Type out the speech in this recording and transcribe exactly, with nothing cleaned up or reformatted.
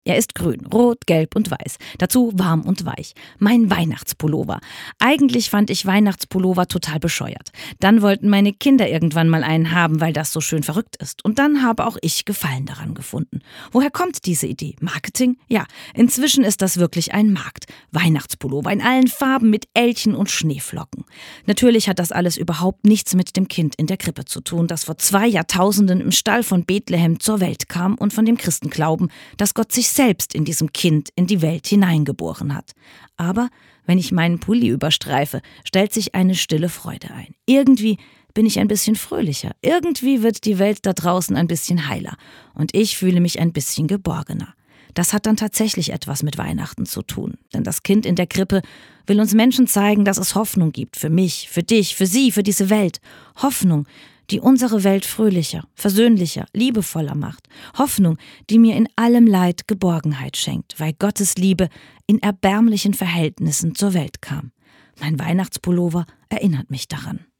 Er ist grün, rot, gelb und weiß. Dazu warm und weich. Mein Weihnachtspullover. Eigentlich fand ich Weihnachtspullover total bescheuert. Dann wollten meine Kinder irgendwann mal einen haben, weil das so schön verrückt ist. Und dann habe auch ich Gefallen daran gefunden. Woher kommt diese Idee? Marketing? Ja, inzwischen ist das wirklich ein Markt. Weihnachtspullover in allen Farben mit Elchen und Schneeflocken. Natürlich hat das alles überhaupt nichts mit dem Kind in der Krippe zu tun, das vor zwei Jahrtausenden im Stall von Bethlehem zur Welt kam und von dem Christen glauben, dass Gott sich selbst in diesem Kind in die Welt hineingeboren hat. Aber wenn ich meinen Pulli überstreife, stellt sich eine stille Freude ein. Irgendwie bin ich ein bisschen fröhlicher. Irgendwie wird die Welt da draußen ein bisschen heiler. Und ich fühle mich ein bisschen geborgener. Das hat dann tatsächlich etwas mit Weihnachten zu tun. Denn das Kind in der Krippe will uns Menschen zeigen, dass es Hoffnung gibt. Für mich, für dich, für sie, für diese Welt. Hoffnung, die unsere Welt fröhlicher, versöhnlicher, liebevoller macht. Hoffnung, die mir in allem Leid Geborgenheit schenkt, weil Gottes Liebe in erbärmlichen Verhältnissen zur Welt kam. Mein Weihnachtspullover erinnert mich daran.